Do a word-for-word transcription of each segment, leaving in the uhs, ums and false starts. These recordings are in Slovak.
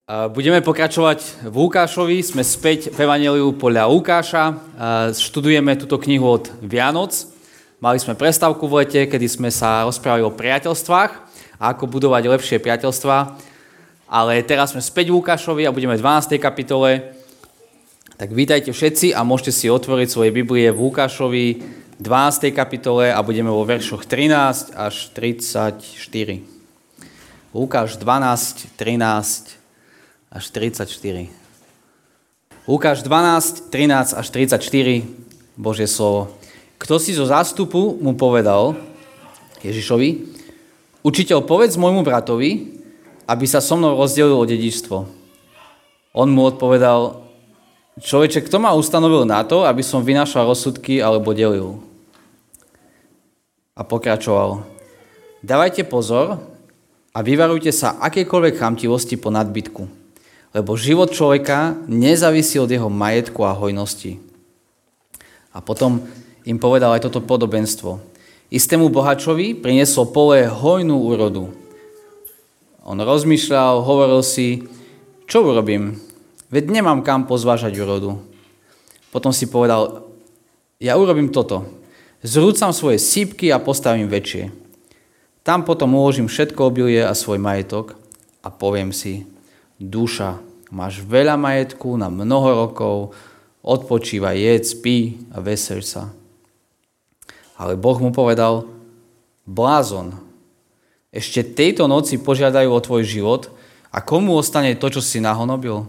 Budeme pokračovať v Lukášovi, sme späť v Evanjeliu podľa Lukáša, študujeme túto knihu od Vianoc. Mali sme prestávku v lete, kedy sme sa rozprávali o priateľstvách a ako budovať lepšie priateľstvá, ale teraz sme späť v Lukášovi a budeme v dvanástej kapitole. Tak vítajte všetci a môžete si otvoriť svoje Biblie v Lukášovi dvanástej kapitole a budeme vo veršoch trinásť až tridsaťštyri. Lukáš dvanásť, trinásť až tridsaťštyri. Lukáš dvanásť, trinásť až tridsaťštyri, Božie slovo. Kto si zo zástupu mu povedal, Ježišovi, učiteľ, povedz môjmu bratovi, aby sa so mnou rozdelil o dedičstvo. On mu odpovedal, človeče, kto ma ustanovil na to, aby som vynášal rozsudky alebo delil? A pokračoval, dávajte pozor a vyvarujte sa akékoľvek chamtivosti po nadbytku, lebo život človeka nezávisí od jeho majetku a hojnosti. A potom im povedal aj toto podobenstvo. Istému bohačovi prinieslo pole hojnú úrodu. On rozmýšľal, hovoril si, čo urobím? Veď nemám kam pozvážať úrodu. Potom si povedal, ja urobím toto. Zrúcam svoje sípky a postavím väčšie. Tam potom uložím všetko obilie a svoj majetok a poviem si, duša, máš veľa majetku na mnoho rokov, odpočívaj, jedz, pí a veseľ sa. Ale Boh mu povedal, blázon, ešte tejto noci požiadajú o tvoj život a komu ostane to, čo si nahonobil?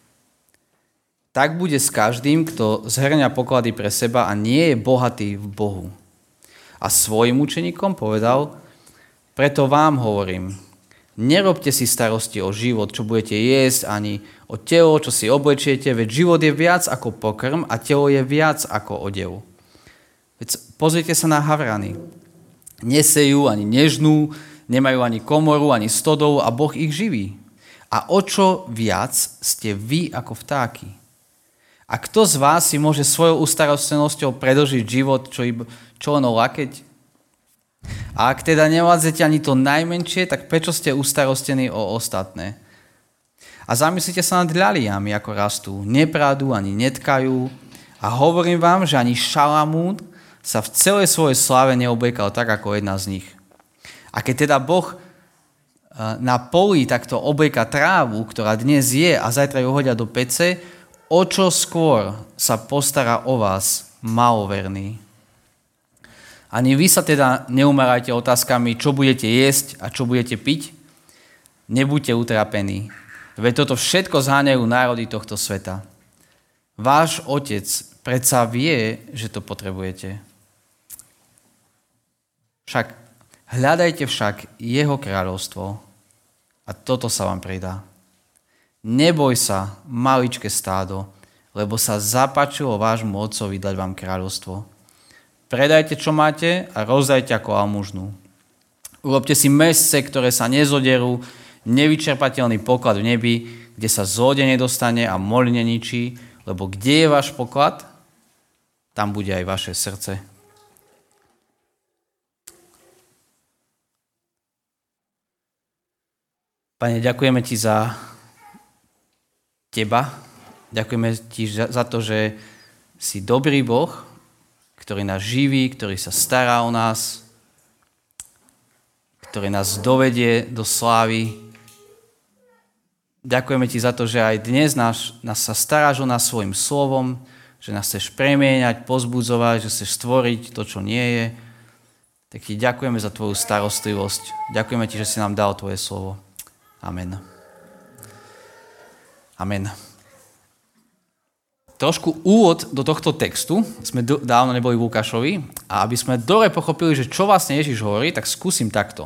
Tak bude s každým, kto zhrňa poklady pre seba a nie je bohatý v Bohu. A svojim učeníkom povedal, preto vám hovorím, nerobte si starosti o život, čo budete jesť, ani o telo, čo si oblečiete, veď život je viac ako pokrm a telo je viac ako odev. Veď pozrite sa na havrany. Nesejú ani nežnú, nemajú ani komoru, ani stodolu a Boh ich živí. A o čo viac ste vy ako vtáky? A kto z vás si môže svojou ustarostlenosťou predĺžiť život, čo, iba, čo len o lakeť? A ak teda nevládzete ani to najmenšie, tak prečo ste ustarostení o ostatné? A zamyslite sa nad ľaliami, ako rastú. Neprádú ani netkajú. A hovorím vám, že ani Šalamún sa v celej svojej sláve neobliekal tak, ako jedna z nich. A keď teda Boh na poli takto oblieka trávu, ktorá dnes je a zajtra ju hodia do pece, o čo skôr sa postará o vás, maloverný. Ani vy sa teda neumarajte otázkami, čo budete jesť a čo budete piť. Nebuďte utrapení. Veď toto všetko zháňajú národy tohto sveta. Váš Otec predsa vie, že to potrebujete. Však hľadajte však jeho kráľovstvo a toto sa vám pridá. Neboj sa, maličké stádo, lebo sa zapáčilo vášmu Otcovi dať vám kráľovstvo. Predajte, čo máte a rozdajte ako almužnu. Urobte si mäsce, ktoré sa nezoderú, nevyčerpateľný poklad v nebi, kde sa zlodej nedostane a moľ neničí, lebo kde je váš poklad, tam bude aj vaše srdce. Pane, ďakujeme ti za teba. Ďakujeme ti za to, že si dobrý Boh, ktorý nás živí, ktorý sa stará o nás, ktorý nás dovedie do slávy. Ďakujeme ti za to, že aj dnes nás, nás sa staráš o nás svojim slovom, že nás chceš premieňať, pozbudzovať, že chceš stvoriť to, čo nie je. Tak ti ďakujeme za tvoju starostlivosť. Ďakujeme ti, že si nám dal tvoje slovo. Amen. Amen. Trošku úvod do tohto textu, sme dávno neboli v Lukášovi, a aby sme dobre pochopili, že čo vlastne Ježiš hovorí, tak skúsim takto.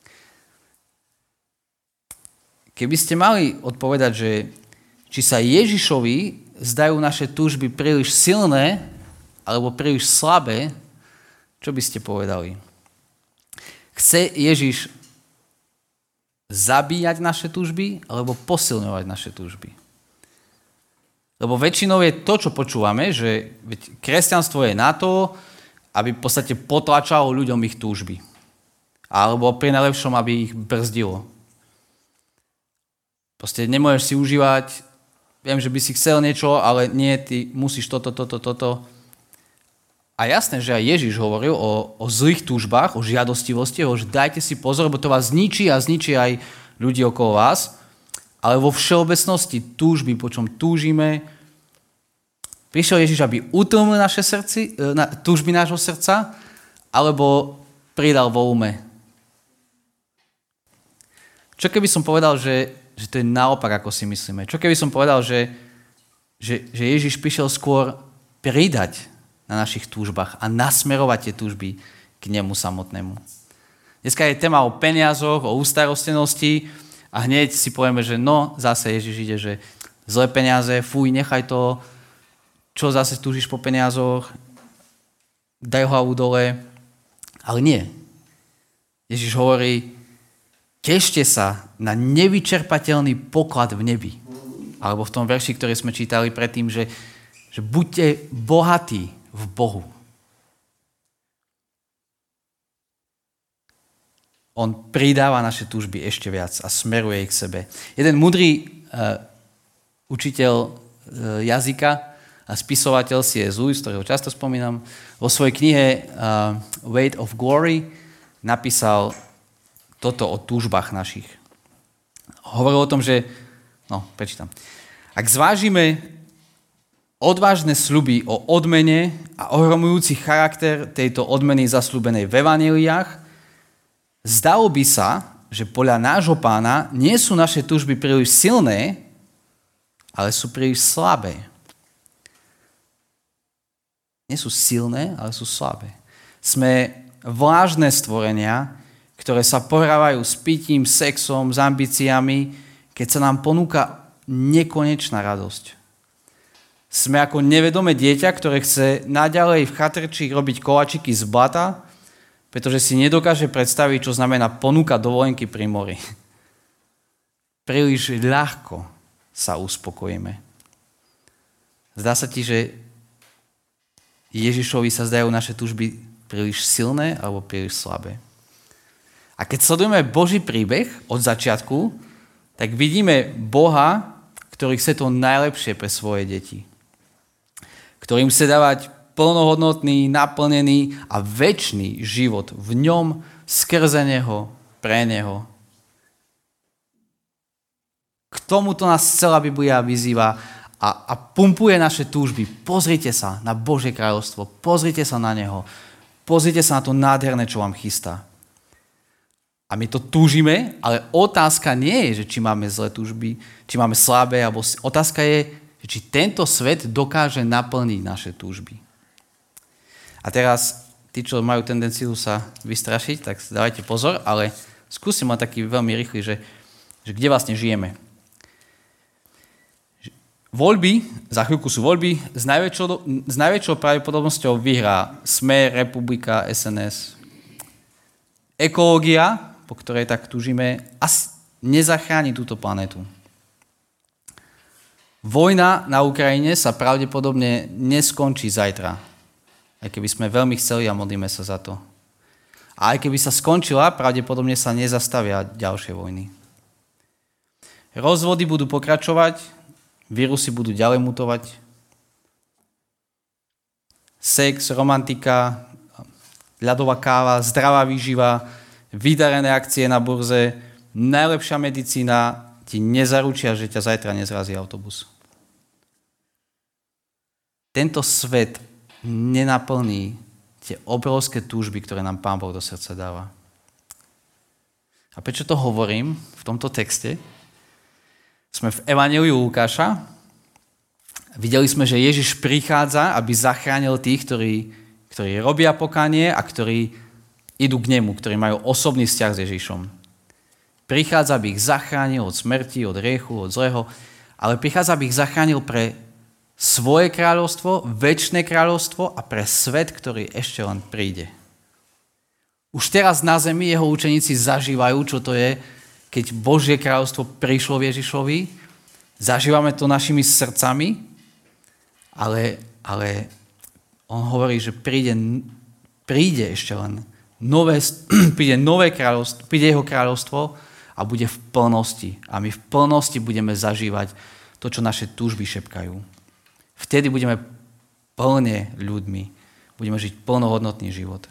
Keby ste mali odpovedať, že či sa Ježišovi zdajú naše túžby príliš silné alebo príliš slabé, čo by ste povedali? Chce Ježiš zabíjať naše túžby alebo posilňovať naše túžby? Lebo väčšinou je to, čo počúvame, že kresťanstvo je na to, aby v podstate potlačalo ľuďom ich túžby. Alebo pri najlepšom, aby ich brzdilo. Proste nemôžeš si užívať, viem, že by si chcel niečo, ale nie, ty musíš toto, toto, toto. A jasné, že aj Ježiš hovoril o, o zlých túžbách, o žiadostivosti, že dajte si pozor, lebo to vás zničí a zničí aj ľudí okolo vás. Ale vo všeobecnosti túžby, po čom túžime, prišiel Ježiš, aby utlmil naše srdci, na, túžby nášho srdca, alebo pridal vo ume. Čo keby som povedal, že, že to je naopak, ako si myslíme? Čo keby som povedal, že, že, že Ježiš prišiel skôr pridať na našich túžbách a nasmerovať tie túžby k nemu samotnému? Dneska je téma o peniazoch, o ústarostenosti a hneď si povieme, že no, zase Ježiš ide, že zlé peniaze, fuj, nechaj to, čo zase túžiš po peniazoch, daj hlavu dole. Ale nie. Ježiš hovorí, tešte sa na nevyčerpateľný poklad v nebi. Alebo v tom verši, ktorý sme čítali predtým, že, že buďte bohatí v Bohu. On pridáva naše túžby ešte viac a smeruje ich k sebe. Jeden mudrý uh, učiteľ uh, jazyka a spisovateľ C S Lewis, ktorého často spomínam, vo svojej knihe uh, Weight of Glory napísal toto o túžbách našich. Hovoril o tom, že... No, prečítam. Ak zvážime odvážne sľuby o odmene a ohromujúci charakter tejto odmeny zasľúbenej v evanjeliách, zdalo by sa, že podľa nášho pána nie sú naše túžby príliš silné, ale sú príliš slabé. Nie sú silné, ale sú slabé. Sme vlážne stvorenia, ktoré sa pohrávajú s pitím, sexom, s ambíciami, keď sa nám ponúka nekonečná radosť. Sme ako nevedomé dieťa, ktoré chce naďalej v chatrči robiť koláčiky z blata, pretože si nedokáže predstaviť, čo znamená ponúka dovolenky pri mori. Príliš ľahko sa uspokojíme. Zdá sa ti, že Ježišovi sa zdajú naše túžby príliš silné alebo príliš slabé. A keď sledujeme Boží príbeh od začiatku, tak vidíme Boha, ktorý chce to najlepšie pre svoje deti. Ktorým chce dávať plnohodnotný, naplnený a večný život v ňom, skrze neho, pre neho. K tomuto nás celá Biblia vyzýva a, a pumpuje naše túžby. Pozrite sa na Božie kráľovstvo, pozrite sa na neho, pozrite sa na to nádherné, čo vám chystá. A my to túžime, ale otázka nie je, že či máme zlé túžby, či máme slabé, alebo otázka je, či tento svet dokáže naplniť naše túžby. A teraz, tí, čo majú tendenciu sa vystrašiť, tak dávajte pozor, ale skúsim len taký veľmi rýchly, že, že kde vlastne žijeme. Voľby, za chvíľku sú voľby, s najväčšou, s najväčšou pravdepodobnosťou vyhrá Smer, Republika, es en es. Ekológia, po ktorej tak túžime, asi nezachráni túto planetu. Vojna na Ukrajine sa pravdepodobne neskončí zajtra, aj keby sme veľmi chceli a modlíme sa za to. A aj keby sa skončila, pravdepodobne sa nezastavia ďalšie vojny. Rozvody budú pokračovať, vírusy budú ďalej mutovať. Sex, romantika, ľadová káva, zdravá výživa, vydarené akcie na burze, najlepšia medicína ti nezaručia, že ťa zajtra nezrazí autobus. Tento svet nenaplní tie obrovské túžby, ktoré nám Pán Boh do srdca dáva. A prečo to hovorím v tomto texte? Sme v Evanjeliu Lukáša. Videli sme, že Ježiš prichádza, aby zachránil tých, ktorí, ktorí robia pokánie a ktorí idú k nemu, ktorí majú osobný vzťah s Ježišom. Prichádza, aby ich zachránil od smrti, od hriechu, od zlého, ale prichádza, aby ich zachránil pre svoje kráľovstvo, večné kráľovstvo a pre svet, ktorý ešte len príde. Už teraz na zemi jeho učeníci zažívajú, čo to je, keď Božie kráľovstvo prišlo v Ježišovi. Zažívame to našimi srdcami, ale, ale on hovorí, že príde, príde ešte len nové, príde nové kráľovstvo, príde jeho kráľovstvo a a bude v plnosti. A my v plnosti budeme zažívať to, čo naše túžby šepkajú. Vtedy budeme plne ľuďmi. Budeme žiť plnohodnotný život.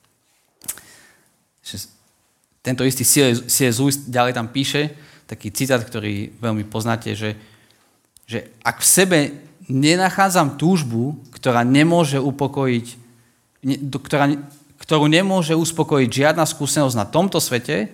Tento istý C S. Lewis ďalej tam píše, taký citát, ktorý veľmi poznáte, že, že ak v sebe nenachádzam túžbu, ktorá nemôže upokojiť, ktorá, ktorú nemôže uspokojiť žiadna skúsenosť na tomto svete,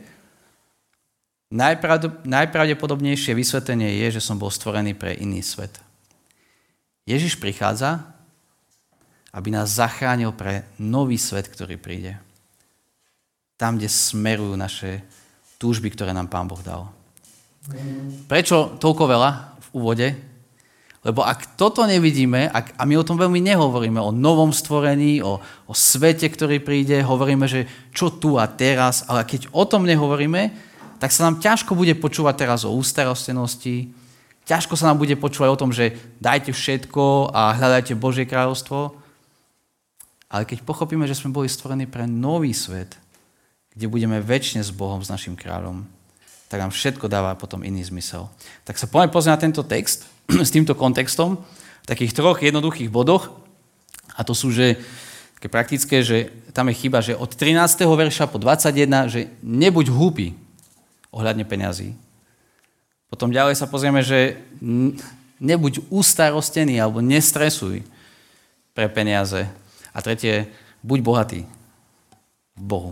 najpravdepodobnejšie vysvetlenie je, že som bol stvorený pre iný svet. Ježiš prichádza, aby nás zachránil pre nový svet, ktorý príde. Tam, kde smerujú naše túžby, ktoré nám Pán Boh dal. Prečo toľko veľa v úvode? Lebo ak toto nevidíme, ak, a my o tom veľmi nehovoríme, o novom stvorení, o, o svete, ktorý príde, hovoríme, že čo tu a teraz, ale keď o tom nehovoríme, tak sa nám ťažko bude počúvať teraz o ústarostenosti, ťažko sa nám bude počúvať o tom, že dajte všetko a hľadajte Božie kráľovstvo. Ale keď pochopíme, že sme boli stvorení pre nový svet, kde budeme večne s Bohom, s našim kráľom, tak nám všetko dáva potom iný zmysel. Tak sa poďme pozrieť na tento text s týmto kontextom v takých troch jednoduchých bodoch. A to sú, že také praktické, že tam je chyba, že od trinásteho verša po dvadsaťjeden, že nebuď hlúpy ohľadne peňazí. Potom ďalej sa pozrieme, že nebuď ustarostený alebo nestresuj pre peniaze. A tretie, buď bohatý v Bohu.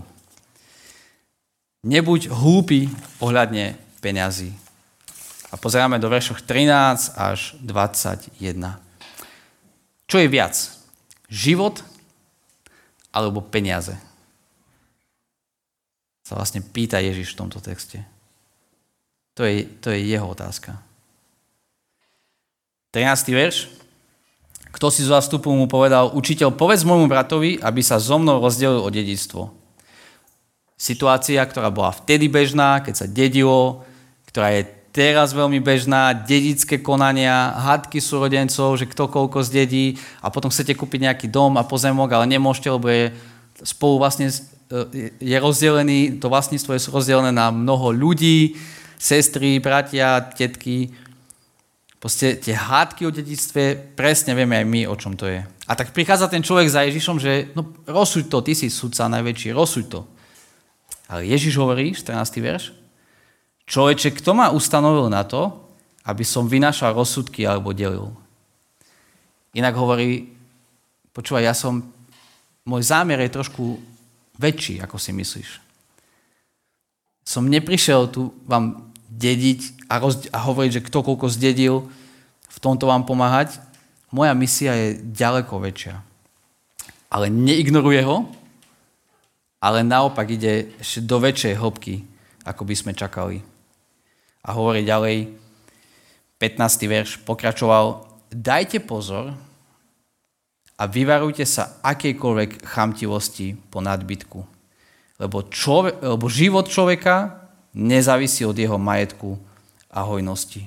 Nebuď hlúpy ohľadne peňazí. A pozeráme do veršoch trinásť až dvadsaťjeden. Čo je viac? Život alebo peniaze? Sa vlastne pýta Ježiš v tomto texte. To je, to je jeho otázka. trinásty verš. Kto si zo zástupu mu povedal, učiteľ, povedz môjmu bratovi, aby sa so mnou rozdelil o dedičstvo. Situácia, ktorá bola vtedy bežná, keď sa dedilo, ktorá je teraz veľmi bežná, dedické konania, hádky súrodencov, že kto koľko zdedí a potom chcete kúpiť nejaký dom a pozemok, ale nemôžete, lebo je spolu vlastne je rozdelený, to vlastníctvo je rozdelené na mnoho ľudí, sestry, bratia, tetky. Proste tie hádky o dedičstve, presne vieme aj my, o čom to je. A tak prichádza ten človek za Ježišom, že no rozsuď to, ty si sudca najväčší, rozsuď to. Ale Ježiš hovorí, štrnásty verš, človeče, kto ma ustanovil na to, aby som vynášal rozsudky alebo delil? Inak hovorí, počúvaj, ja som, môj zámer je trošku väčší, ako si myslíš. Som neprišiel tu vám dediť a, roz, a hovoriť, že kto koľko zdedil, v tomto vám pomáhať. Moja misia je ďaleko väčšia. Ale neignoruje ho, ale naopak ide ešte do väčšej hĺbky, ako by sme čakali. A hovorí ďalej, pätnásty verš, pokračoval, dajte pozor a vyvarujte sa akejkoľvek chamtivosti po nadbytku. Lebo, človek, lebo život človeka nezávisí od jeho majetku a hojnosti.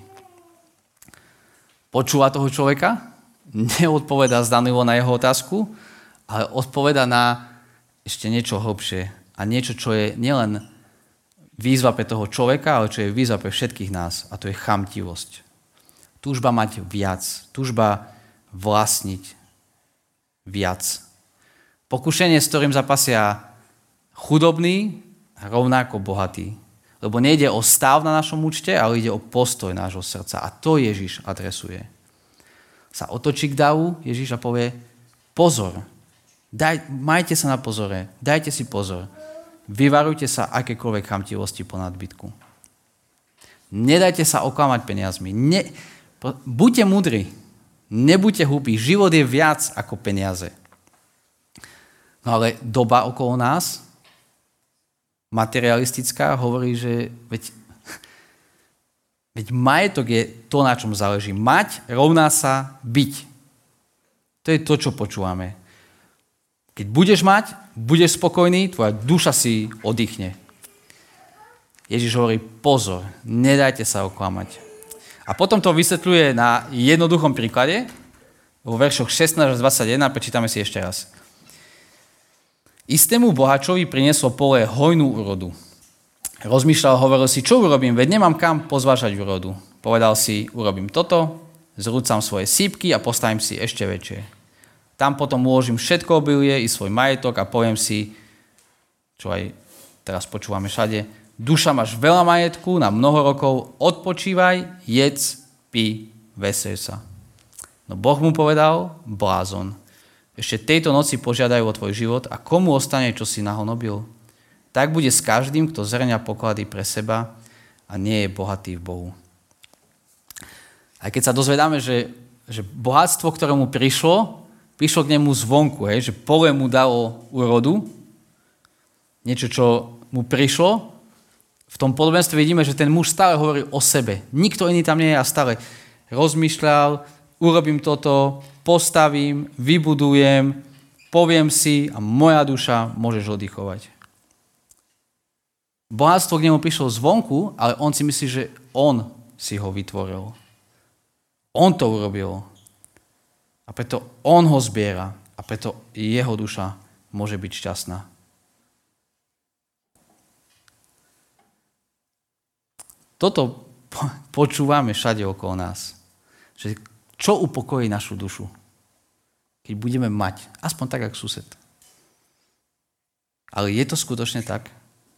Počúva toho človeka, neodpovedá zdanlivo na jeho otázku, ale odpoveda na ešte niečo hlbšie a niečo, čo je nielen výzva pre toho človeka, ale čo je výzva pre všetkých nás, a to je chamtivosť. Túžba mať viac, túžba vlastniť viac. Pokušenie, s ktorým zapasia chudobný a rovnako bohatý. Lebo nejde o stav na našom účte, ale ide o postoj nášho srdca. A to Ježiš adresuje. Sa otočí k davu Ježiš a povie, pozor, daj, majte sa na pozore, dajte si pozor. Vyvarujte sa akékoľvek chamtivosti po nadbytku. Nedajte sa oklamať peniazmi. Ne, buďte múdri. Nebuďte hlúpi. Život je viac ako peniaze. No ale doba okolo nás, materialistická, hovorí, že veď, veď majetok je to, na čom záleží. Mať rovná sa byť. To je to, čo počúvame. Keď budeš mať, budeš spokojný, tvoja duša si oddychne. Ježiš hovorí, pozor, nedajte sa oklamať. A potom to vysvetľuje na jednoduchom príklade, vo veršoch šestnásť až dvadsaťjeden, prečítame si ešte raz. Istému bohačovi prinieslo pole hojnú úrodu. rozmýšľal, hovoril si, čo urobím, veď nemám kam pozvážať úrodu. Povedal si, urobím toto, zrúcam svoje sípky a postavím si ešte väčšie. Tam potom uložím všetko obilie i svoj majetok a poviem si, čo aj teraz počúvame všade, duša, máš veľa majetku na mnoho rokov, odpočívaj, jedz, pí, veseľ sa. No Boh mu povedal, blázon, ešte tejto noci požiadajú o tvoj život a komu ostane, čo si nahonobil? Tak bude s každým, kto zrňa poklady pre seba a nie je bohatý v Bohu. Aj keď sa dozvedáme, že, že bohatstvo, ktoré mu prišlo, prišlo k nemu zvonku, hej, že pole mu dalo úrodu, niečo, čo mu prišlo, v tom podobenstve vidíme, že ten muž stále hovorí o sebe. Nikto iný tam nie je a stále rozmýšľal, urobím toto, postavím, vybudujem, poviem si a moja duša môžeš oddychovať. Bohatstvo k nemu prišlo zvonku, ale on si myslí, že on si ho vytvoril. On to urobil. A preto on ho zbiera. A preto jeho duša môže byť šťastná. Toto počúvame všade okolo nás. Že čo upokojí našu dušu? Keď budeme mať. Aspoň tak, ako sused. Ale je to skutočne tak?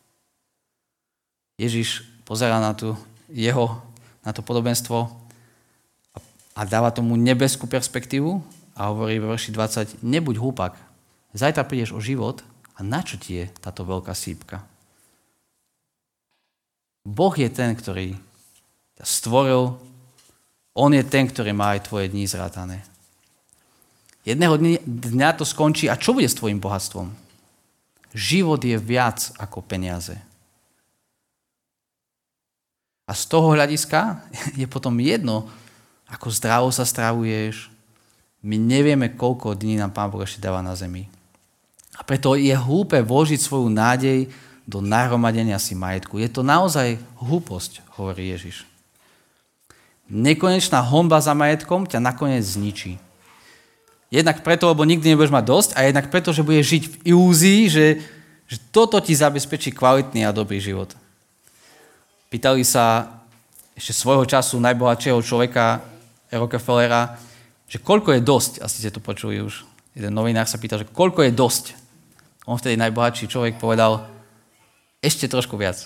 Ježiš pozerá na, tú jeho, na to podobenstvo a dáva tomu nebeskú perspektívu a hovorí v verši dvadsať, nebuď hlupák, zajtra prídeš o život a na čo ti je táto veľká sípka? Boh je ten, ktorý ťa stvoril, on je ten, ktorý má aj tvoje dni zrátané. Jedného dňa to skončí a čo bude s tvojim bohatstvom? Život je viac ako peniaze. A z toho hľadiska je potom jedno, ako zdravo sa stravuješ. My nevieme, koľko dní nám Pán Boh ešte dáva na zemi. A preto je hlúpe vložiť svoju nádej do nahromadenia si majetku. Je to naozaj hlúposť, hovorí Ježiš. Nekonečná honba za majetkom ťa nakoniec zničí. Jednak preto, lebo nikdy nebudeš mať dosť a jednak preto, že budeš žiť v ilúzii, že, že toto ti zabezpečí kvalitný a dobrý život. Pýtali sa ešte svojho času najbohatšieho človeka Rockefellera, že koľko je dosť, asi ste to počuli už. Jeden novinár sa pýtal, že koľko je dosť. On vtedy najbohatší človek povedal, ešte trošku viac.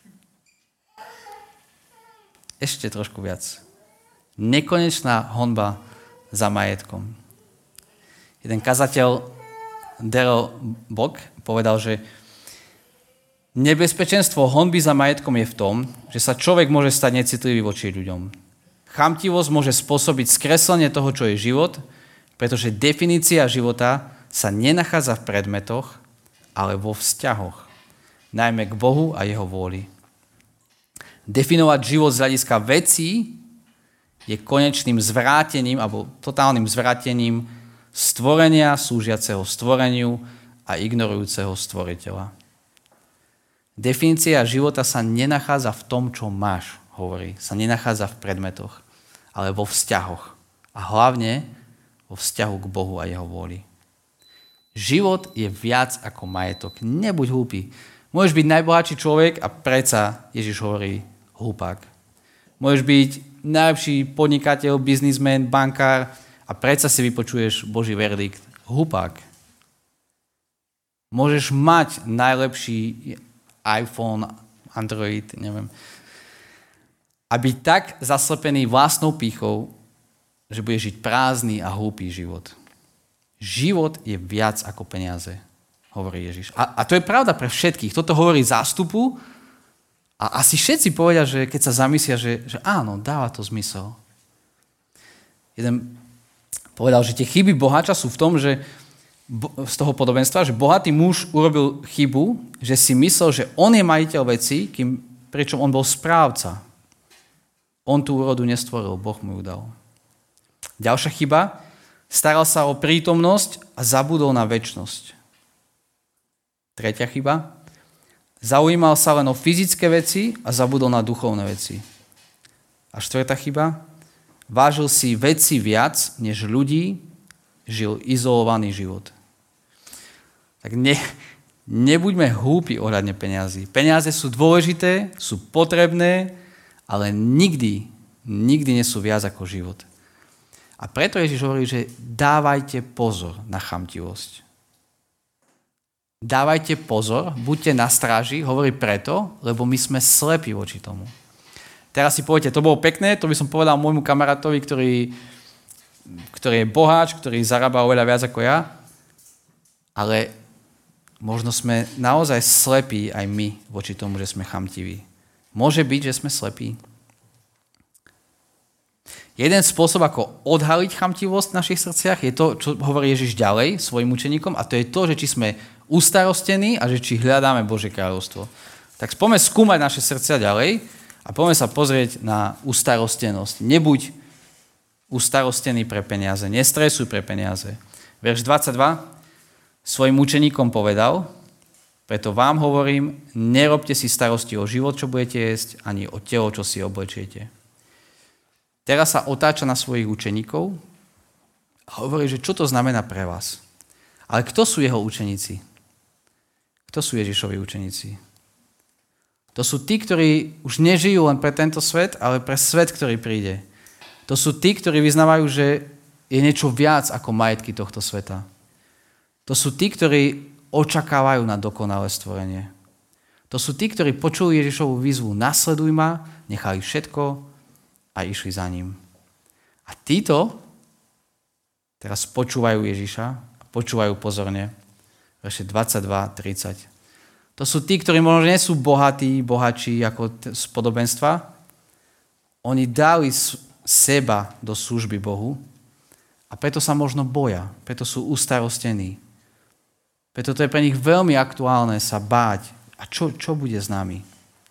Ešte trošku viac. Nekonečná honba za majetkom. Jeden kazateľ Daryl Bock povedal, že nebezpečenstvo honby za majetkom je v tom, že sa človek môže stať necitlivý voči ľuďom. Chamtivosť môže spôsobiť skreslenie toho, čo je život, pretože definícia života sa nenachádza v predmetoch, ale vo vzťahoch. Najmä k Bohu a jeho vôli. Definovať život z hľadiska vecí je konečným zvrátením alebo totálnym zvrátením stvorenia súžiaceho stvoreniu a ignorujúceho stvoriteľa. Definícia života sa nenachádza v tom, čo máš, hovorí. Sa nenachádza v predmetoch, ale vo vzťahoch. A hlavne vo vzťahu k Bohu a jeho vôli. Život je viac ako majetok. Nebuď hlúpy. Môžeš byť najbohatší človek a predsa Ježiš hovorí hlupák. Môžeš byť najlepší podnikateľ, biznismen, bankár a predsa si vypočuješ Boží verdikt. Hlupák. Môžeš mať najlepší iPhone, Android, neviem. A byť tak zaslepený vlastnou pýchou, že budeš žiť prázdny a hlúpý život. Život je viac ako peniaze, hovorí Ježiš. A, a to je pravda pre všetkých. Toto hovorí zástupu a asi všetci povedia, že keď sa zamyslia, že, že áno, dáva to zmysel. Jeden povedal, že tie chyby boháča sú v tom, že z toho podobenstva, že bohatý muž urobil chybu, že si myslel, že on je majiteľ veci, kým, pričom on bol správca. On tú úrodu nestvoril, Boh mu ju dal. Ďalšia chyba, staral sa o prítomnosť a zabudol na večnosť. Tretia chyba, zaujímal sa len o fyzické veci a zabudol na duchovné veci. A štvrtá chyba, vážil si veci viac než ľudí, žil izolovaný život. Tak ne, Nebuďme hlúpi ohľadne peniazy. Peniaze sú dôležité, sú potrebné, ale nikdy, nikdy nie sú viac ako život. A preto Ježiš hovorí, že dávajte pozor na chamtivosť. Dávajte pozor, buďte na stráži, hovorí preto, lebo my sme slepí voči tomu. Teraz si poviete, to bolo pekné, to by som povedal môjmu kamarátovi, ktorý, ktorý je boháč, ktorý zarába oveľa viac ako ja, ale možno sme naozaj slepí aj my voči tomu, že sme chamtiví. Môže byť, že sme slepí. Jeden spôsob, ako odhaliť chamtivosť v našich srdciach, je to, čo hovorí Ježiš ďalej svojim učeníkom, a to je to, že či sme ustarostení a že či hľadáme Božie kráľovstvo. Tak poďme skúmať naše srdcia ďalej a poďme sa pozrieť na ustarostenosť. Nebuď ustarostený pre peniaze, nestresuj pre peniaze. Verš dvadsaťdva. Svojim učeníkom povedal, preto vám hovorím, nerobte si starosti o život, čo budete jesť, ani o telo, čo si oblečiete. Teraz sa otáča na svojich učeníkov a hovorí, že čo to znamená pre vás. Ale kto sú jeho učeníci? Kto sú Ježišovi učeníci? To sú tí, ktorí už nežijú len pre tento svet, ale pre svet, ktorý príde. To sú tí, ktorí vyznávajú, že je niečo viac ako majetky tohto sveta. To sú tí, ktorí očakávajú na dokonalé stvorenie. To sú tí, ktorí počuli Ježišovu výzvu nasleduj ma, nechali všetko a išli za ním. A títo teraz počúvajú Ježiša a počúvajú pozorne. Verše dvadsaťdva tridsať. To sú tí, ktorí možno nie sú bohatí, bohatší ako z podobenstva. Oni dali seba do služby Bohu a preto sa možno boja, preto sú ustarostení. Preto to je pre nich veľmi aktuálne sa báť. A čo, čo bude s nami?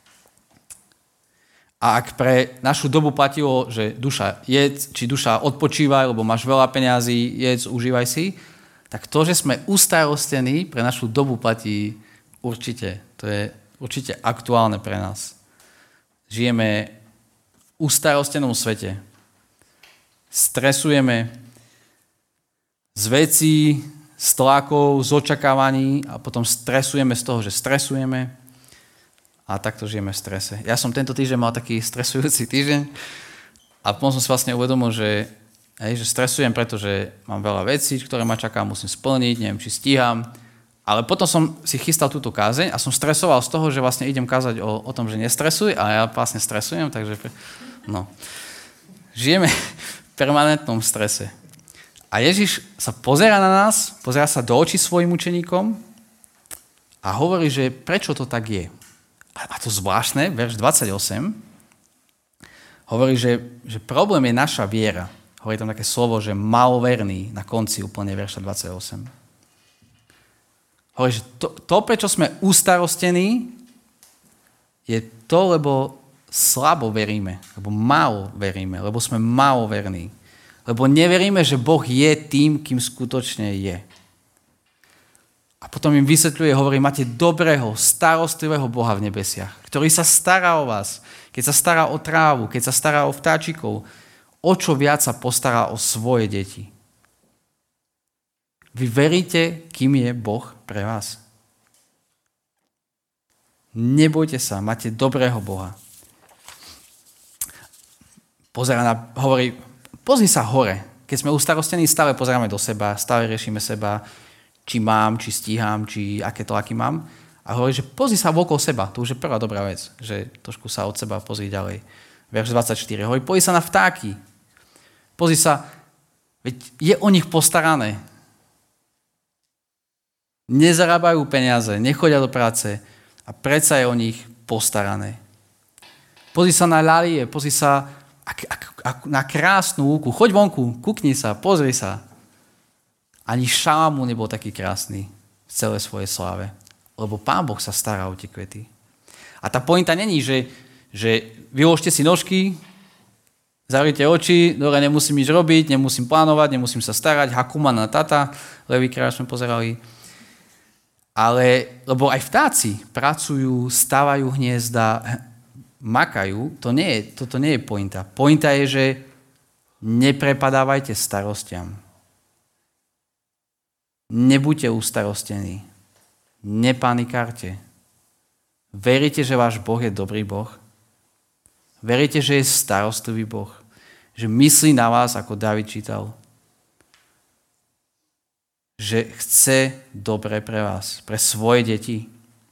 A ak pre našu dobu platilo, že duša jedz, či duša odpočívaj, lebo máš veľa peňazí, jedz, užívaj si, tak to, že sme ustarostení, pre našu dobu platí určite. To je určite aktuálne pre nás. Žijeme v ustarostenom svete. Stresujeme z vecí, z tlakov, z očakávaní a potom stresujeme z toho, že stresujeme a takto žijeme v strese. Ja som tento týždeň mal taký stresujúci týždeň a potom som si vlastne uvedomil, že, hej, že stresujem, pretože mám veľa vecí, ktoré ma čaká, musím splniť, neviem, či stíham, ale potom som si chystal túto kázeň a som stresoval z toho, že vlastne idem kázať o, o tom, že nestresuj a ja vlastne stresujem, takže no. Žijeme v permanentnom strese. A Ježiš sa pozerá na nás, pozerá sa do očí svojim učeníkom a hovorí, že prečo to tak je. A to zvláštne, verš dvadsaťosem, hovorí, že, že problém je naša viera. Hovorí tam také slovo, že maloverný na konci úplne verša dvadsaťosem. Hovorí, že to, to, prečo sme ustarostení, je to, lebo slabo veríme, lebo málo veríme, lebo sme málo verní. Lebo neveríme, že Boh je tým, kým skutočne je. A potom im vysvetľuje, hovorí, máte dobrého, starostlivého Boha v nebesiach, ktorý sa stará o vás, keď sa stará o trávu, keď sa stará o vtáčikov, o čo viac sa postará o svoje deti. Vy veríte, kým je Boh pre vás? Nebojte sa, máte dobrého Boha. Pozerá na, hovorí, pozri sa hore. Keď sme ustarostení, stále pozeráme do seba, stále riešime seba, či mám, či stíham, či aké tlaky mám. A hovorí, že pozri sa okolo seba. To už je prvá dobrá vec, že trošku sa od seba pozri ďalej. Verš dvadsaťštyri. Hovorí, pozri sa na vtáky. Pozri sa, veď je o nich postarané. Nezarábajú peniaze, nechodia do práce a predsa je o nich postarané. Pozri sa na ľalie, pozri sa ak, ak, ak, na krásnu lúku. Choď vonku, kukni sa, pozri sa. Ani Šalamún nebol taký krásny v celej svojej sláve, lebo Pán Boh sa stará o tie kvety. A tá pointa není, že, že vyložte si nožky, zavrite oči, dobre, nemusím nič robiť, nemusím plánovať, nemusím sa starať, Hakuma na tata, Levý kráľ sme pozerali. Ale, lebo aj vtáci pracujú, stávajú hniezda, makajú, to nie je, toto nie je pointa. Pointa je, že neprepadávajte starostiam. Nebuďte ustarostení. Nepanikárte. Veríte, že váš Boh je dobrý Boh? Veríte, že je starostlivý Boh? Že myslí na vás, ako Dávid čítal? Že chce dobre pre vás, pre svoje deti?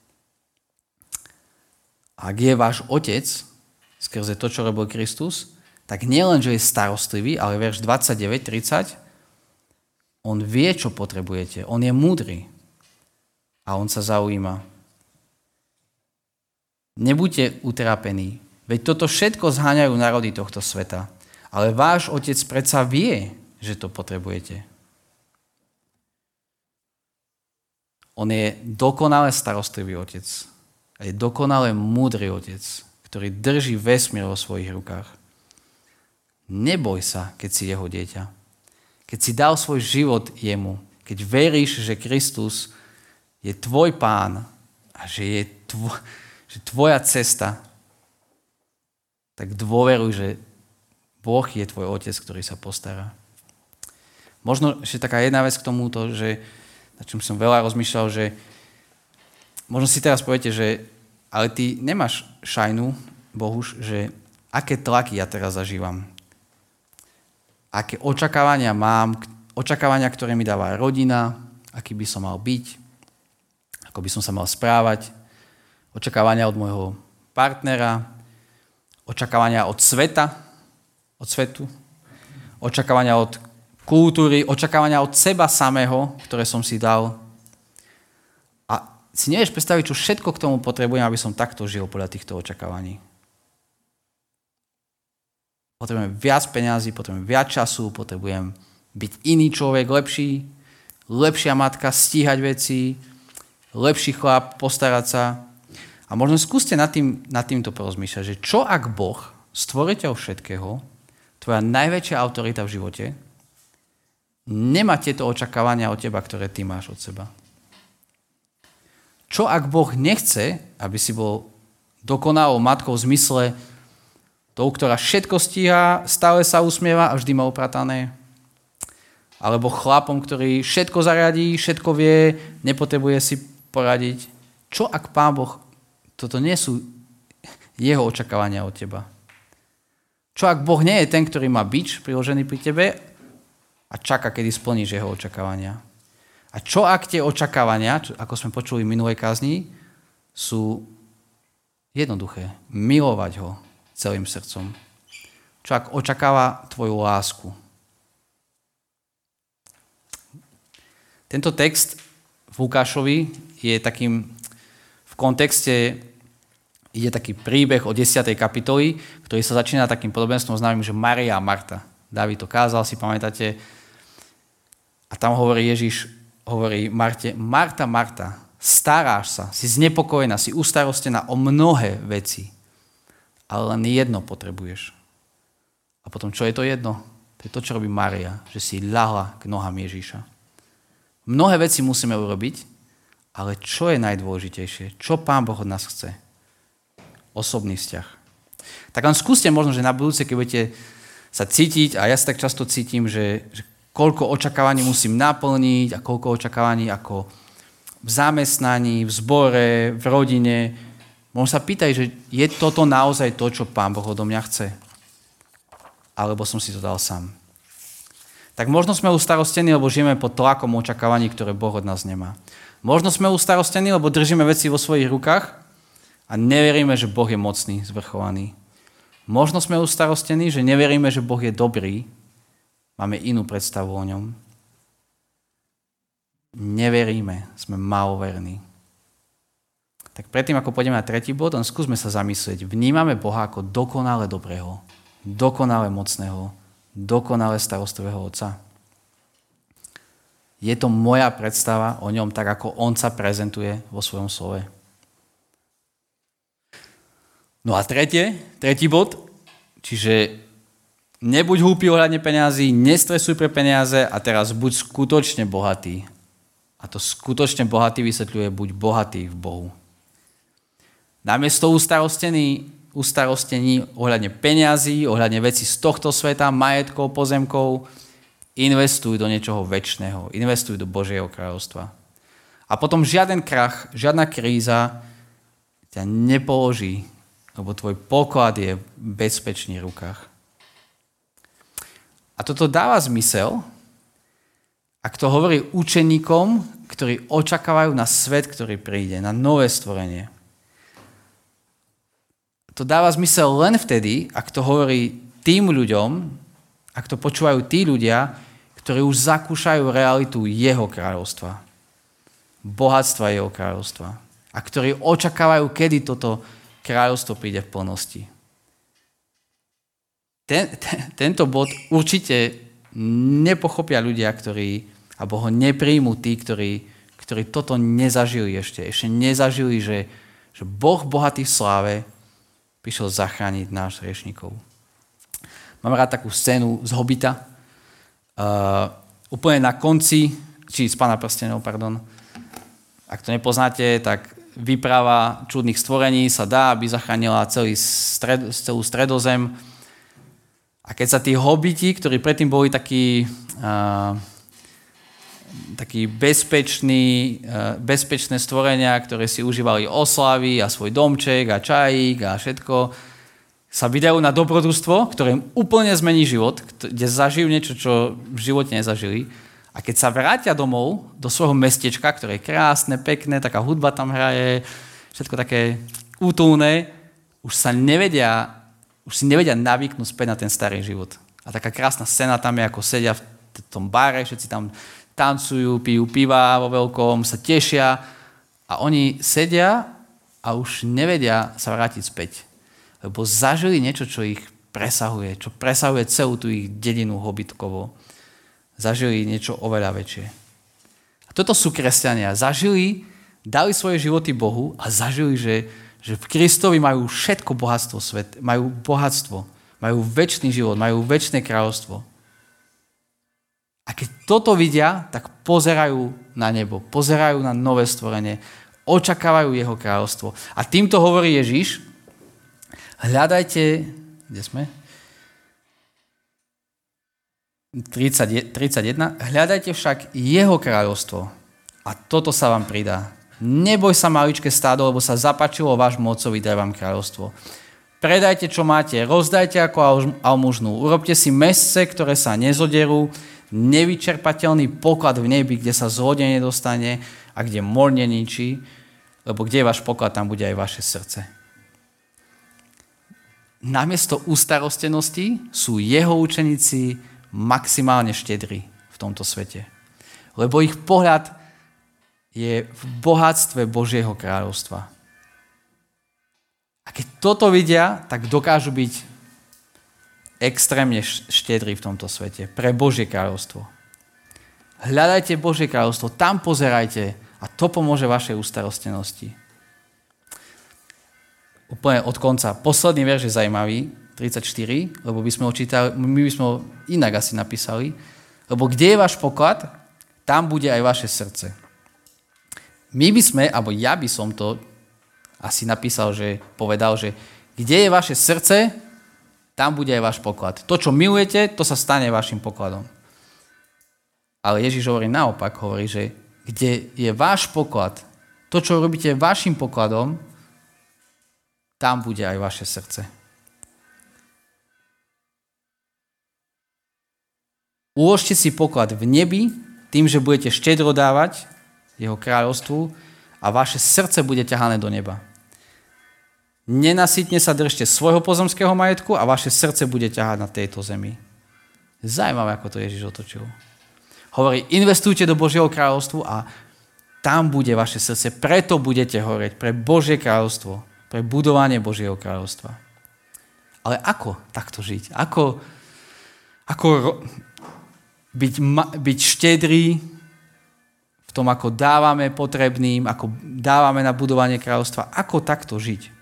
Ak je váš otec, skrze to, čo robil Kristus, tak nielen, že je starostlivý, ale verš dvadsaťdeväť tridsať, on vie, čo potrebujete. On je múdry. A on sa zaujíma. Nebuďte utrápení. Veď toto všetko zháňajú národy tohto sveta. Ale váš otec predsa vie, že to potrebujete. On je dokonale starostlivý otec. A je dokonale múdry otec, ktorý drží vesmír vo svojich rukách. Neboj sa, keď si jeho dieťa. Keď si dal svoj život jemu. Keď veríš, že Kristus je tvoj pán a že je tvoj, že tvoja cesta, tak dôveruj, že Boh je tvoj otec, ktorý sa postará. Možno ešte taká jedna vec k tomuto, že na čom som veľa rozmýšľal, že možno si teraz poviete, že ale ty nemáš šajnu, Bohuž, že aké tlaky ja teraz zažívam. Aké očakávania mám, očakávania, ktoré mi dáva rodina, aký by som mal byť, ako by som sa mal správať, očakávania od môjho partnera, očakávania od sveta, od svetu, očakávania od kultúry, očakávania od seba samého, ktoré som si dal. A si nevieš predstaviť, čo všetko k tomu potrebujem, aby som takto žil podľa týchto očakávaní. Potrebujem viac peňazí, potrebujem viac času, potrebujem byť iný človek, lepší, lepšia matka, stíhať veci, lepší chlap, postarať sa. A možno skúste nad, tým, nad týmto porozmýšľať, že čo ak Boh, stvoriteľ všetkého, tvoja najväčšia autorita v živote, nemá tieto očakávania od teba, ktoré ty máš od seba. Čo ak Boh nechce, aby si bol dokonalou matkou v zmysle tou, ktorá všetko stíha, stále sa usmieva a vždy má upratané? Alebo chlapom, ktorý všetko zariadí, všetko vie, nepotrebuje si poradiť? Čo ak Pán Boh, toto nie sú jeho očakávania od teba? Čo ak Boh nie je ten, ktorý má bič priložený pri tebe a čaká, kedy splníš jeho očakávania? A čo ak tie očakávania, ako sme počuli v minulej kázni, sú jednoduché? Milovať ho celým srdcom. Čo ak očakáva tvoju lásku? Tento text v Lukášovi je takým, v kontexte ide taký príbeh o desiatej kapitoli, ktorý sa začína takým podobenstvom známym, že Mária a Marta. Dávid to kázal, si pamätáte. A tam hovorí Ježiš, hovorí Marte, Marta, Marta, staráš sa, si znepokojená, si ustarostená o mnohé veci, ale len jedno potrebuješ. A potom, čo je to jedno? To je to, čo robí Mária, že si ľahla k nohám Ježíša. Mnohé veci musíme urobiť, ale čo je najdôležitejšie? Čo Pán Boh od nás chce? Osobný vzťah. Tak len skúste možno, že na budúce, keď budete sa cítiť, a ja sa tak často cítim, že, že koľko očakávaní musím naplniť a koľko očakávaní ako v zamestnaní, v zbore, v rodine. Možno sa pýtaj, že je toto naozaj to, čo Pán Boh odo mňa chce? Alebo som si to dal sám? Tak možno sme ustarostení, lebo žijeme pod tlakom očakávaní, ktoré Boh od nás nemá. Možno sme ustarostení, lebo držíme veci vo svojich rukách a neveríme, že Boh je mocný, zvrchovaný. Možno sme ustarostení, že neveríme, že Boh je dobrý, máme inú predstavu o ňom. Neveríme, sme maloverní. Tak predtým, ako pôjdeme na tretí bod, len skúsme sa zamyslieť. Vnímame Boha ako dokonale dobrého, dokonale mocného, dokonale starostlivého Otca. Je to moja predstava o ňom, tak ako on sa prezentuje vo svojom slove. No a tretie, tretí bod, čiže nebuď hlúpy ohľadne peňazí, nestresuj pre peniaze a teraz buď skutočne bohatý. A to skutočne bohatý vysvetľuje, buď bohatý v Bohu. Namiesto ustarostení, ustarostení ohľadne peňazí, ohľadne vecí z tohto sveta, majetkov, pozemkov, investuj do niečoho večného, investuj do Božieho kráľovstva. A potom žiaden krach, žiadna kríza ťa nepoloží, lebo tvoj poklad je v bezpečných rukách. A toto dáva zmysel, ak to hovorí učeníkom, ktorí očakávajú na svet, ktorý príde, na nové stvorenie. To dáva zmysel len vtedy, ak to hovorí tým ľuďom, ak to počúvajú tí ľudia, ktorí už zakúšajú realitu jeho kráľovstva. Bohatstva jeho kráľovstva. A ktorí očakávajú, kedy toto kráľovstvo príde v plnosti. Ten, ten, tento bod určite nepochopia ľudia, ktorí, alebo ho nepríjmú tí, ktorí, ktorí toto nezažili ešte. Ešte nezažili, že, že Boh bohatý v sláve prišiel zachrániť náš hriešnikov. Mám rád takú scénu z Hobita. Uh, úplne na konci, či z Pána prstenov, pardon. Ak to nepoznáte, tak výprava čudných stvorení sa dá, aby zachránila celý stred, celú stredozem. A keď sa tí hobiti, ktorí predtým boli takí, uh, takí bezpeční, uh, bezpečné stvorenia, ktoré si užívali oslavy a svoj domček a čajík a všetko, sa vydajú na dobrodružstvo, ktoré im úplne zmení život, kde zažijú niečo, čo v živote nezažili. A keď sa vrátia domov do svojho mestečka, ktoré je krásne, pekné, taká hudba tam hraje, všetko také útulné, už sa nevedia už si nevedia navyknúť späť na ten starý život. A taká krásna scéna tam je, ako sedia v tom bare, všetci tam tancujú, pijú piva vo veľkom, sa tešia a oni sedia a už nevedia sa vrátiť späť. Lebo zažili niečo, čo ich presahuje, čo presahuje celú tú ich dedinu hobitkovo. Zažili niečo oveľa väčšie. A toto sú kresťania. Zažili, dali svoje životy Bohu a zažili, že že v Kristovi majú všetko bohatstvo svet, majú bohatstvo, majú večný život, majú večné kráľovstvo. A keď toto vidia, tak pozerajú na nebo, pozerajú na nové stvorenie, očakávajú jeho kráľovstvo. A týmto hovorí Ježiš, hľadajte, kde sme? tridsať, tridsaťjeden. Hľadajte však jeho kráľovstvo a toto sa vám pridá. Neboj sa, maličké stádo, lebo sa zapáčilo vášmu otcovi dať vám kráľovstvo. Predajte, čo máte, rozdajte ako almužnu. Urobte si mesce, ktoré sa nezoderú, nevyčerpateľný poklad v nebi, kde sa zlodej nedostane a kde mor neničí, lebo kde je váš poklad, tam bude aj vaše srdce. Namiesto ústarostenosti sú jeho učeníci maximálne štedrí v tomto svete. Lebo ich pohľad je v bohatstve Božieho kráľovstva. A keď toto vidia, tak dokážu byť extrémne štedrí v tomto svete pre Božie kráľovstvo. Hľadajte Božie kráľovstvo, tam pozerajte a to pomôže vašej ústarostenosti. Úplne od konca. Posledný verš je zaujímavý, tridsaťštyri, lebo by sme ho čítali, my by sme ho inak asi napísali, lebo kde je váš poklad, tam bude aj vaše srdce. My by sme, alebo ja by som to asi napísal, že povedal, že kde je vaše srdce, tam bude aj váš poklad. To, čo milujete, to sa stane vašim pokladom. Ale Ježiš hovorí naopak, hovorí, že kde je váš poklad, to, čo robíte vašim pokladom, tam bude aj vaše srdce. Uložte si poklad v nebi tým, že budete štedro dávať jeho kráľovstvu a vaše srdce bude ťahané do neba. Nenasytne sa držte svojho pozemského majetku a vaše srdce bude ťahať na tejto zemi. Zajímavé, ako to Ježiš otočil. Hovorí, investujte do Božieho kráľovstvu a tam bude vaše srdce, preto budete horeť pre Božie kráľovstvo, pre budovanie Božieho kráľovstva. Ale ako takto žiť? Ako, ako byť, byť štedrý v tom, ako dávame potrebným, ako dávame na budovanie kráľovstva, ako takto žiť.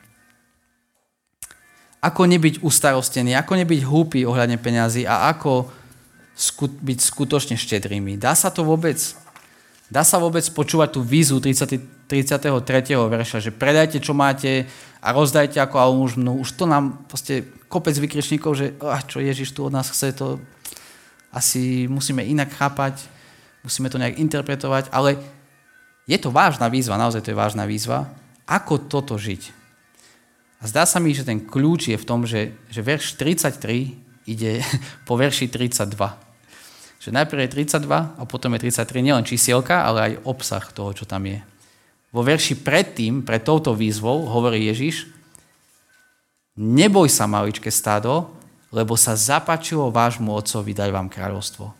Ako nebyť ustarostený, ako nebyť hlúpy ohľadne peňazí a ako sku- byť skutočne štedrými. Dá sa to vôbec? Dá sa vôbec počúvať tú výzvu tridsiateho tretieho verša, že predajte, čo máte a rozdajte ako almužnu. Už to nám proste kopec vykričníkov, že oh, čo Ježiš tu od nás chce, to asi musíme inak chápať. Musíme to nejak interpretovať, ale Je to vážna výzva, naozaj to je vážna výzva. Ako toto žiť? A zdá sa mi, že ten kľúč je v tom, že, že verš tridsaťtri ide po verši tridsaťdva. Že najprv je tridsaťdva a potom je tridsaťtri, nielen čísielka, ale aj obsah toho, čo tam je. Vo verši predtým, pred touto výzvou, hovorí Ježiš: neboj sa, maličké stádo, lebo sa zapáčilo vášmu otcovi dať vám kráľovstvo.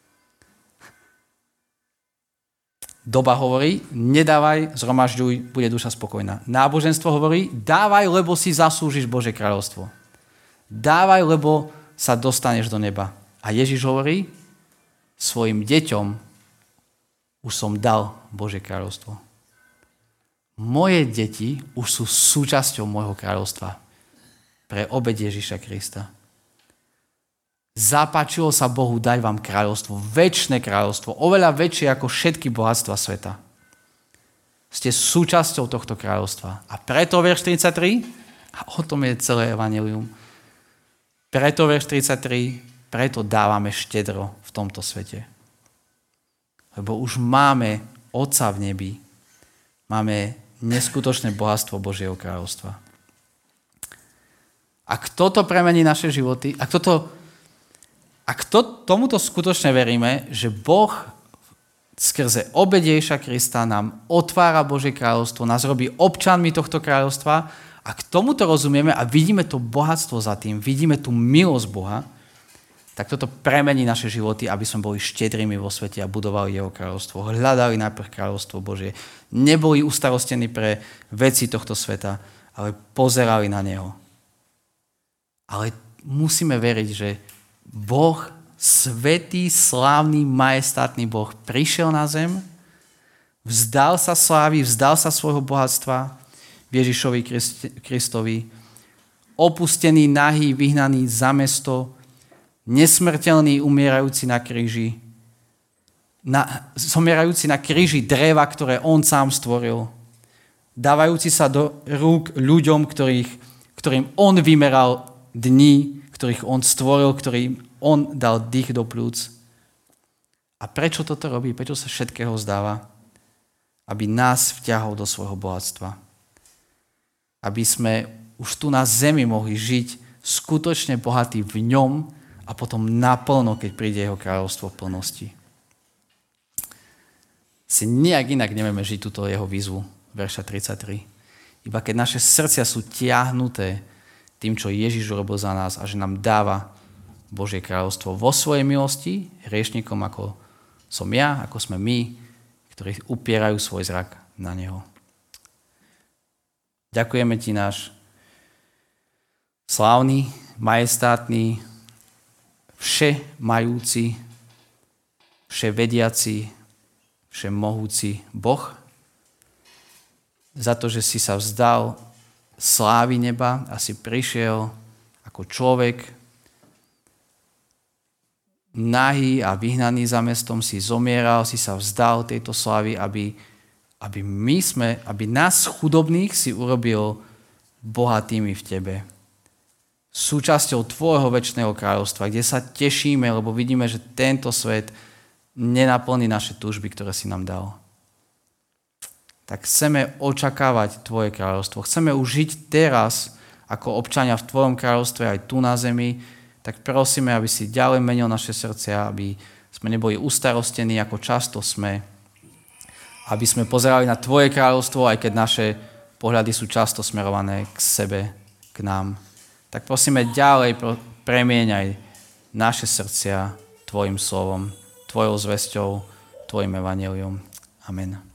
Doba hovorí: nedávaj, zhromažďuj, bude duša spokojná. Náboženstvo hovorí: dávaj, lebo si zaslúžiš Božie kráľovstvo. Dávaj, lebo sa dostaneš do neba. A Ježiš hovorí: svojim deťom už som dal Božie kráľovstvo. Moje deti už sú súčasťou môjho kráľovstva pre obeť Ježiša Krista. Zapáčilo sa Bohu dať vám kráľovstvo, večné kráľovstvo, oveľa väčšie ako všetky bohatstva sveta. Ste súčasťou tohto kráľovstva. A preto verš tridsaťtri, a o tom je celé evanjelium, preto verš tridsaťtri, preto dávame štedro v tomto svete. Lebo už máme Otca v nebi, máme neskutočné bohatstvo Božieho kráľovstva. Ak toto premení naše životy, ak toto Ak to, tomuto skutočne veríme, že Boh skrze obeť Ježiša Krista nám otvára Božie kráľovstvo, nás robí občanmi tohto kráľovstva, ak tomuto rozumieme a vidíme to bohatstvo za tým, vidíme tú milosť Boha, tak toto premení naše životy, aby sme boli štedrými vo svete a budovali jeho kráľovstvo. Hľadali najprv kráľovstvo Božie. Neboli ustarostení pre veci tohto sveta, ale pozerali na neho. Ale musíme veriť, že Boh, svätý, slávny, majestátny Boh, prišiel na zem, vzdal sa slávy, vzdal sa svojho bohatstva v Ježišovi Kristovi, opustený, nahý, vyhnaný za mesto, nesmrteľný, umierajúci na kríži, na, zomierajúci na kríži dreva, ktoré on sám stvoril, dávajúci sa do rúk ľuďom, ktorých, ktorým on vymeral dní, ktorých on stvoril, ktorým on dal dých do plúc. A prečo toto robí? Prečo sa všetkého zdáva? Aby nás vťahol do svojho bohatstva. Aby sme už tu na zemi mohli žiť skutočne bohatí v ňom a potom naplno, keď príde jeho kráľovstvo v plnosti. Si nejak inak nevieme žiť túto jeho výzvu, verša tridsaťtri. Iba keď naše srdcia sú tiahnuté tým, čo Ježiš urobil za nás a že nám dáva Božie kráľovstvo vo svojej milosti, hriešnikom ako som ja, ako sme my, ktorí upierajú svoj zrak na neho. Ďakujeme ti, náš slávny, majestátny, všemajúci, vševediaci, všemohúci Boh, za to, že si sa vzdal slávy neba a si prišiel ako človek, nahý a vyhnaný za mestom, si zomieral, si sa vzdal tejto slávy, aby, aby my sme, aby nás chudobných si urobil bohatými v tebe. Súčasťou tvojho večného kráľovstva, kde sa tešíme, lebo vidíme, že tento svet nenaplní naše túžby, ktoré si nám dal. Tak chceme očakávať tvoje kráľovstvo. Chceme už žiť teraz ako občania v tvojom kráľovstve aj tu na zemi. Tak prosíme, aby si ďalej menil naše srdcia, aby sme neboli ustarostení, ako často sme. Aby sme pozerali na tvoje kráľovstvo, aj keď naše pohľady sú často smerované k sebe, k nám. Tak prosíme, ďalej premieňaj naše srdcia tvojim slovom, tvojou zvesťou, tvojim evanjeliom. Amen.